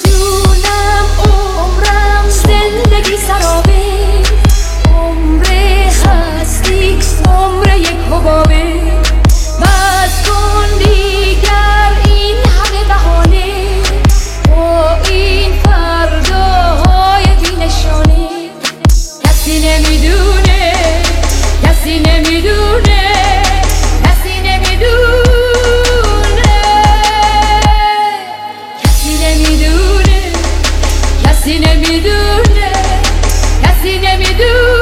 جونم عمرم زندگی سرابه، عمر هستی عمر یک حبابه. بس کن دیگر این همه بهانه، با این فرداهای بی نشانه. کسی نمیدونه، کسی نمیدونه، کسی نمیدونه، کسی نمیدونه، کسی نمیدونه، کسی نمیدونه.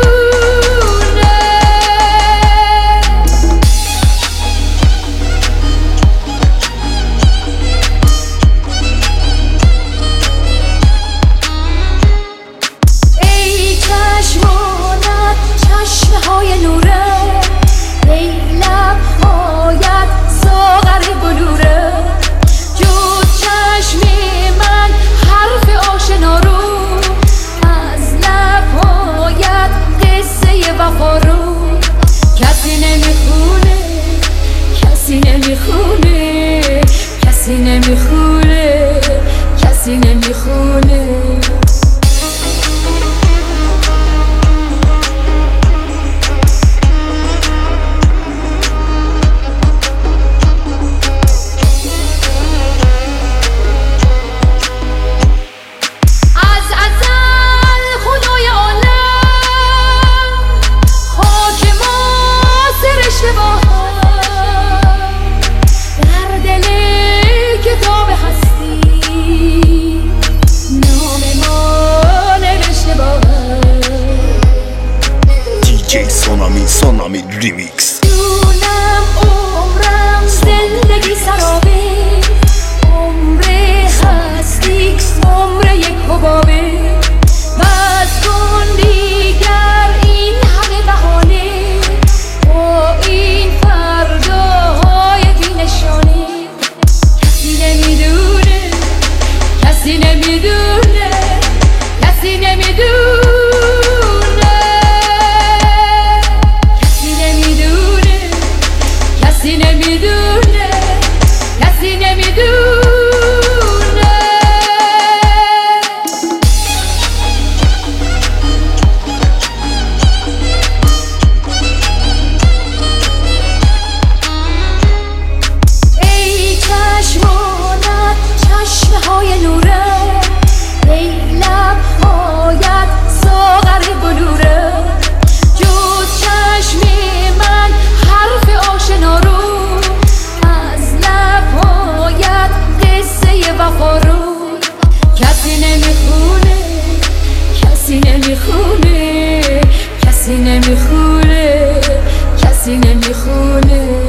ای چشمانت چشمهای نوره، ای لبهایت ساغر بلوره. جز چشم من حرف آشنا رو، از لبهایت قصه وفا رو. کسی نمیخونه، کسی نمیخونه، کسی نمیخونه، کسی نمیخونه. سونامی ریمیکس. جونم عمرم زندگی سرابه، عمر هستی عمر یک حبابه. بس کن دیگر این همه بهانه، با این فرداهای بی نشانه. کسی نمیدونه، کسی نمیدونه، کسی نمیدونه، کسی نمیدونه، کسی نمیدونه. ای چشمانت چشمهای نوره، ای لبهایت ساغر بلوره. جز چشم من حرف آشنا رو، از لبهایت قصه وفا رو. کسی نمیخونه، کسی نمیخونه، کسی نمیخونه، کسی نمیخونه.